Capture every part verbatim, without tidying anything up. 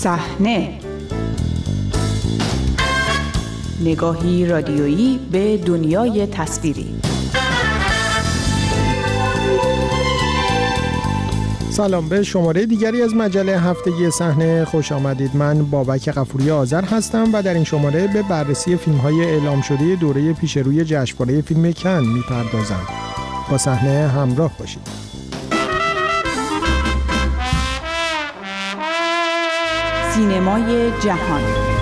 صحنه، نگاهی رادیویی به دنیای تصویری. سلام، به شماره دیگری از مجله هفتگی صحنه خوش آمدید. من بابک غفوری آذر هستم و در این شماره به بررسی فیلم‌های اعلام شده دوره پیش روی جشنواره فیلم کن می‌پردازم. با صحنه همراه باشید. سینمای جهان.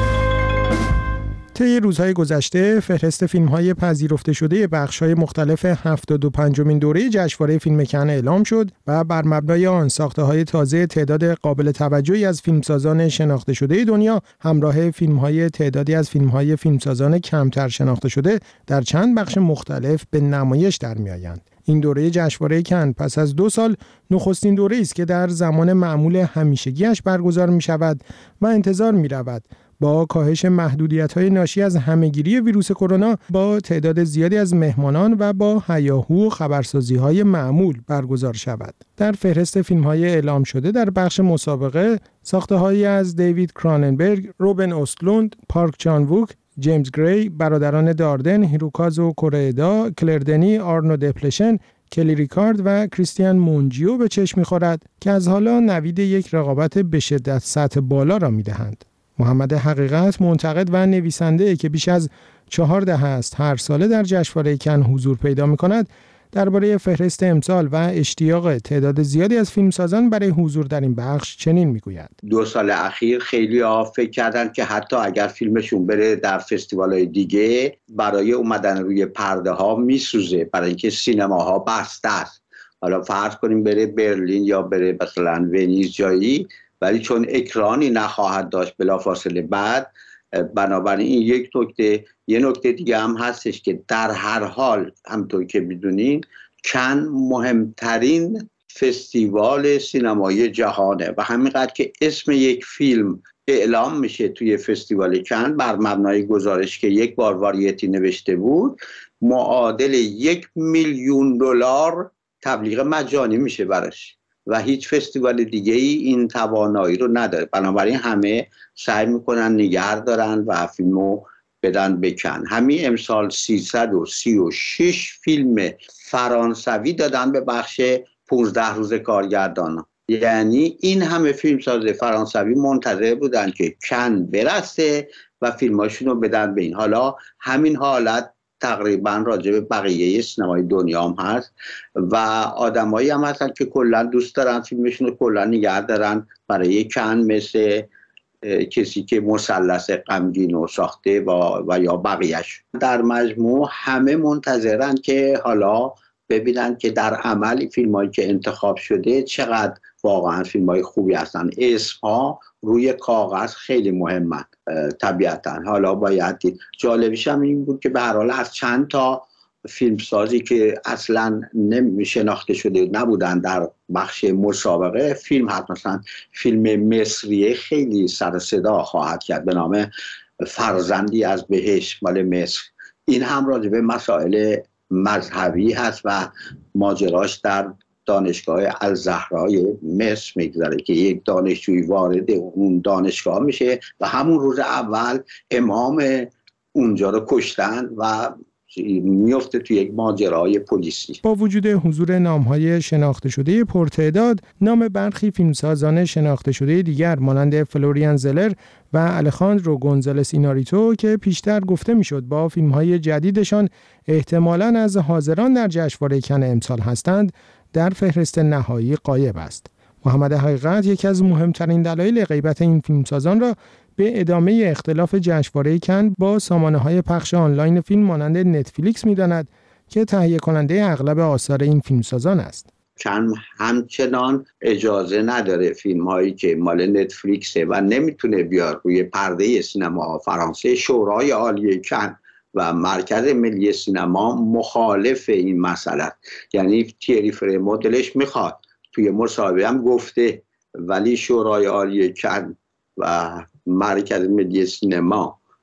طی روزهای گذشته فهرست فیلم‌های پذیرفته شده بخش‌های مختلف هفتاد و پنجمین دوره جشنواره فیلم کن اعلام شد و بر مبنای آن ساخته‌های تازه تعداد قابل توجهی از فیلمسازان شناخته شده دنیا همراه فیلم‌های تعدادی از فیلم‌های فیلمسازان کمتر شناخته شده در چند بخش مختلف به نمایش در می‌آیند. این دوره جشنواره کن پس از دو سال نخستین دوره است که در زمان معمول همیشگیش برگزار می‌شود و انتظار می‌رود با کاهش محدودیت‌های ناشی از همه‌گیری ویروس کرونا با تعداد زیادی از مهمانان و با هیاهو و خبرسازی‌های معمول برگزار شود. در فهرست فیلم‌های اعلام شده در بخش مسابقه ساخته‌هایی از دیوید کراننبرگ، روبن اوستلوند، پارک چان ووک، جیمز گری، برادران داردن، هیروکازو کوریدا، کلردنی، آرنو دپلشن، کلی ریکارد و کریستیان مونجیو به چشم می‌خورد که از حالا نوید یک رقابت به شدت سطح بالا را می‌دهند. محمد حقیقت، منتقد و نویسنده که بیش از چهار دهه است هر ساله در جشنواره کن حضور پیدا می‌کند، درباره فهرست امسال و اشتیاق تعداد زیادی از فیلمسازان برای حضور در این بخش چنین میگوید: دو سال اخیر خیلی ها فکر کردن که حتی اگر فیلمشون بره در فستیوال‌های دیگه برای اومدن روی پرده ها میسوزه، برای اینکه سینماها بسته است. حالا فرض کنیم بره برلین یا بره مثلا ونیز جایی، ولی چون اکرانی نخواهد داشت بلافاصله بعد، بنابراین این یک نکته. یه نکته دیگه هم هستش که در هر حال همونطور که میدونین کن مهمترین فستیوال سینمایی جهانه و همینقدر که اسم یک فیلم اعلام میشه توی فستیوال کن بر مبنای گزارش که یک بار واریتی نوشته بود، معادل یک میلیون دلار تبلیغ مجانی میشه براش و هیچ فستیوال دیگه ای این توانایی رو نداره. بنابراین همه سعی میکنن نگه دارن و فیلمو بدن بکن. همین امسال سیصد و سی و شش فیلم فرانسوی دادن به بخش پانزده روز کارگردان. یعنی این همه فیلمساز فرانسوی منتظر بودن که کن برسه و فیلماشون رو بدن به این. حالا همین حالت تقریبا راجع به بقیه سینمای دنیا هم هست و آدمایی هم هستن که کلا دوست دارن فیلمشون رو کلا نگه دارن برای کن، مثل کسی که مثلث غمگین رو ساخته و, و یا بقیهش. در مجموع همه منتظرن که حالا ببینن که در عمل فیلمایی که انتخاب شده چقدر واقعا فیلمای خوبی هستن. اسمها روی کاغذ خیلی مهمن طبیعتا. حالا باید دید. جالبیش هم این بود که به هر حال از چند تا فیلمسازی که اصلا نمیشناخته شده نبودن در بخش مسابقه فیلم هست. مثلا فیلم مصریه خیلی سر صدا خواهد کرد به نام فرزندی از بهشت مال مصر. این هم راجع به مسائل مذهبی هست و ماجراش در دانشگاه الزهرای مصر میگذره که یک دانشجوی وارد اون دانشگاه میشه و همون روز اول امام اونجا رو کشتن و میفته توی یک ماجرای پلیسی. با وجود حضور نام‌های شناخته شده پرتعداد، نام برخی فیلمسازان شناخته شده دیگر مانند فلوریان زلر و الخاندرو گونزالس ایناریتو که پیشتر گفته میشد با فیلم‌های جدیدشان احتمالاً از حاضران در جشنواره کن امسال هستند، در فهرست نهایی غایب است. محمد حقیقت یکی از مهمترین دلایل غیبت این فیلمسازان را به ادامه اختلاف جشنواره کن با سامانه‌های پخش آنلاین فیلم مانند نتفلیکس می‌داند که تهیه کننده اغلب آثار این فیلمسازان است. کن همچنان اجازه نداره فیلم‌هایی که مال نتفلیکسه و نمیتونه بیاد روی پرده سینما فرانسه. شورای عالی کن و مرکز ملی سینما مخالف این مسئله، یعنی تیری فرمو دلش میخواد، توی مصاحبه هم گفته، ولی شورای عالی کن و مرکز ملی سینما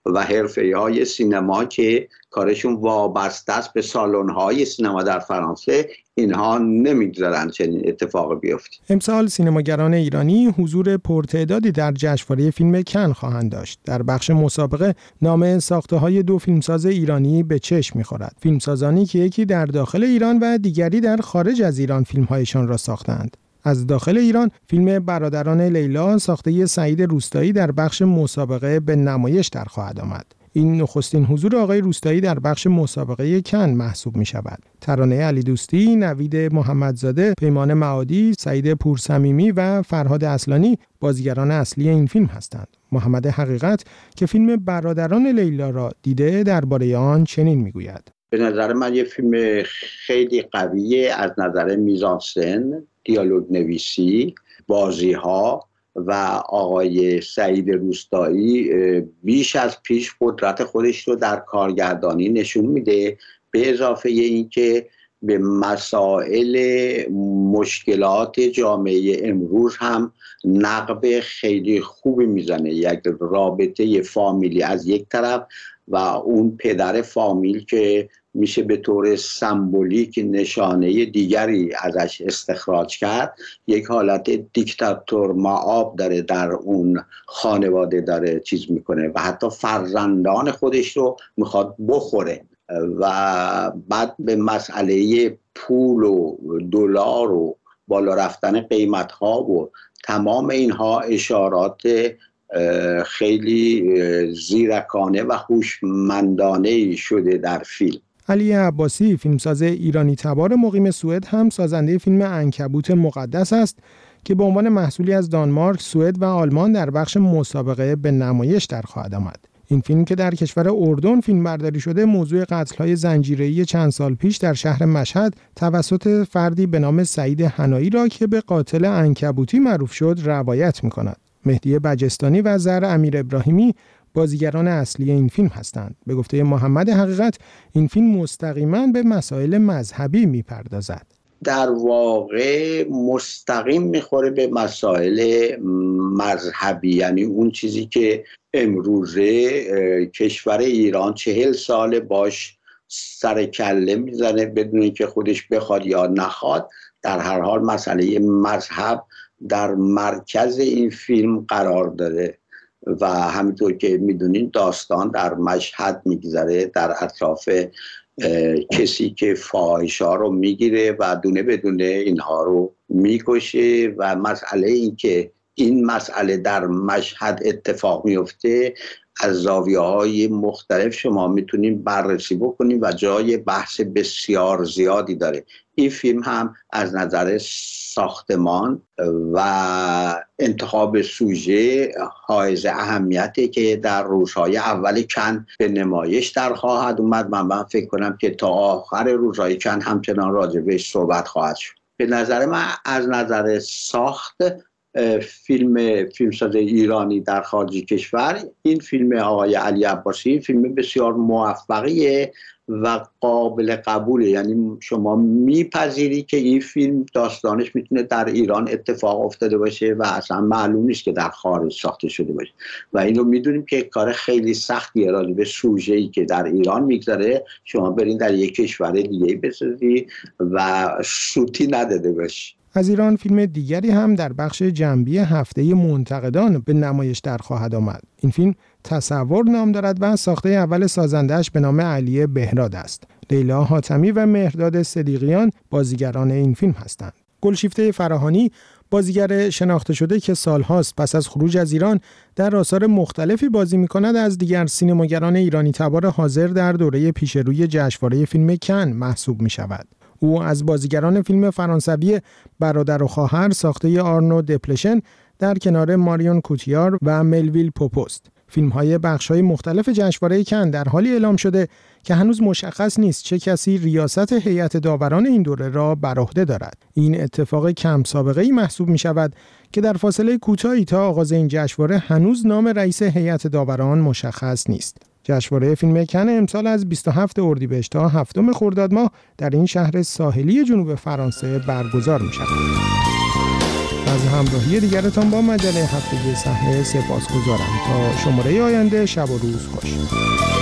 و حرفه‌ای سینما که کارشون وابسته است به سالن‌های سینما در فرانسه، اینها نمی‌گذارن چنین اتفاق بیفته. امسال سینماگران ایرانی حضور پرتعدادی در جشنواره فیلم کن خواهند داشت. در بخش مسابقه نام ساخته‌های دو فیلمساز ایرانی به چشم می‌خورد. فیلمسازانی که یکی در داخل ایران و دیگری در خارج از ایران فیلم‌هایشان را ساختند. از داخل ایران فیلم برادران لیلا ساخته سعید روستایی در بخش مسابقه به نمایش در خواهد آمد. این نخستین حضور آقای روستایی در بخش مسابقه کن محسوب می شود. ترانه علی دوستی، نوید محمدزاده، پیمان معادی، سعید پورصمیمی و فرهاد اصلانی بازیگران اصلی این فیلم هستند. محمد حقیقت که فیلم برادران لیلا را دیده درباره آن چنین می گوید: به نظر من یه فیلم خیلی قویه از نظر میزانسن، دیالوگ نویسی، بازی ها و آقای سعید روستایی بیش از پیش قدرت خودش رو در کارگردانی نشون میده، به اضافه این که به مسائل مشکلات جامعه امروز هم نقب خیلی خوبی میزنه. یک رابطه فامیلی از یک طرف و اون پدر فامیل که میشه به طور سمبولیک نشانه دیگری ازش استخراج کرد، یک حالت دیکتاتور معاب داره در اون خانواده، داره چیز میکنه و حتی فرزندان خودش رو میخواد بخوره و بعد به مسئله پول و دلار و بالا رفتن قیمت ها و تمام اینها اشارات خیلی زیرکانه و هوشمندانه شده در فیلم. علی عباسی فیلمساز ایرانی تبار مقیم سوئد هم سازنده فیلم عنکبوت مقدس است که به عنوان محصولی از دانمارک، سوئد و آلمان در بخش مسابقه به نمایش در خواهد آمد. این فیلم که در کشور اردن فیلمبرداری شده، موضوع قتل‌های زنجیره‌ای چند سال پیش در شهر مشهد توسط فردی به نام سعید حنایی را که به قاتل عنکبوتی معروف شد روایت می‌کند. مهدی بجستانی و زهر امیر ابراهیمی بازیگران اصلی این فیلم هستند. به گفته محمد حقیقت این فیلم مستقیما به مسائل مذهبی میپردازد. در واقع مستقیم میخوره به مسائل مذهبی، یعنی اون چیزی که امروزه کشور ایران چهل سال باش سر کله میزنه بدون اینکه خودش بخواد یا نخواد. در هر حال مسئله مذهب در مرکز این فیلم قرار داره و همینطور که میدونین داستان در مشهد میگذره، در اطراف کسی که فاحشا رو میگیره و دونه بدونه اینها رو میکشه و مسئله این که این مسئله در مشهد اتفاق میفته از زاویه‌های مختلف شما میتونین بررسی بکنین و جای بحث بسیار زیادی داره. این فیلم هم از نظر ساختمان و انتخاب سوژه حائز اهمیته که در روزهای اول کن به نمایش در خواهد اومد. من, من فکر کنم که تا آخر روزهای کن همچنان راجبش صحبت خواهد شد. به نظر من از نظر ساخت فیلم فیلمساز ایرانی در خارج کشور، این فیلم آقای علی عباسی فیلم بسیار موفقیه و قابل قبوله. یعنی شما میپذیری که این فیلم داستانش میتونه در ایران اتفاق افتاده باشه و اصلا معلوم نیست که در خارج ساخته شده باشه و اینو میدونیم که کار خیلی سختیه راجع به سوژه‌ای که در ایران میگذره شما برین در یک کشور دیگه بسازی و سوتی نداده باشی. از ایران فیلم دیگری هم در بخش جنبی هفته منتقدان به نمایش در خواهد آمد. این فیلم تصور نام دارد و ساخته اول سازندش به نام علی بهراد است. لیلا حاتمی و مهرداد صدیقیان بازیگران این فیلم هستند. گلشیفته فراهانی بازیگر شناخته شده که سالهاست پس از خروج از ایران در آثار مختلفی بازی می‌کند، از دیگر سینماگران ایرانی تبار حاضر در دوره پیشروی جشنواره فیلم کن محسوب می‌شود. او از بازیگران فیلم فرانسوی برادر و خواهر ساخته آرنو دپلشن در کنار ماریون کوتیار و ملویل پوپوست. فیلم‌های بخش‌های مختلف جشنواره کن در حالی اعلام شده که هنوز مشخص نیست چه کسی ریاست هیئت داوران این دوره را بر عهده دارد. این اتفاق کم سابقه‌ای محسوب می‌شود که در فاصله کوتاهی تا آغاز این جشنواره هنوز نام رئیس هیئت داوران مشخص نیست. جشنواره فیلم کن امسال از بیست و هفتم اردیبهشت تا هفتم خرداد ماه در این شهر ساحلی جنوب فرانسه برگزار می‌شود. از همراهی دیگرتان با مجله هفتگی صحنه سپاسگزارم. تا شماره آینده شب و روز خوش.